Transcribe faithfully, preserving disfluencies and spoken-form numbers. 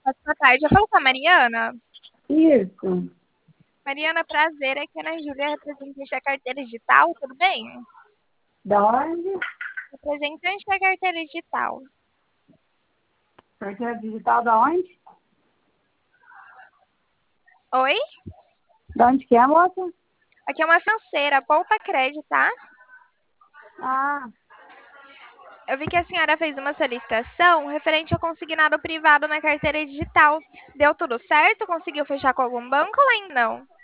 Boa tarde, eu falo com a Mariana. Isso. Mariana, prazer, aqui é a Ana Júlia, representante da carteira digital, tudo bem? Da onde? Representante da carteira digital. Carteira digital da onde? Oi? Da onde que é, moça? Aqui é uma financeira, Poupa Crédito, tá? Ah, Eu vi que a senhora fez uma solicitação referente ao consignado privado na carteira digital. Deu tudo certo? Conseguiu fechar com algum banco ou ainda não?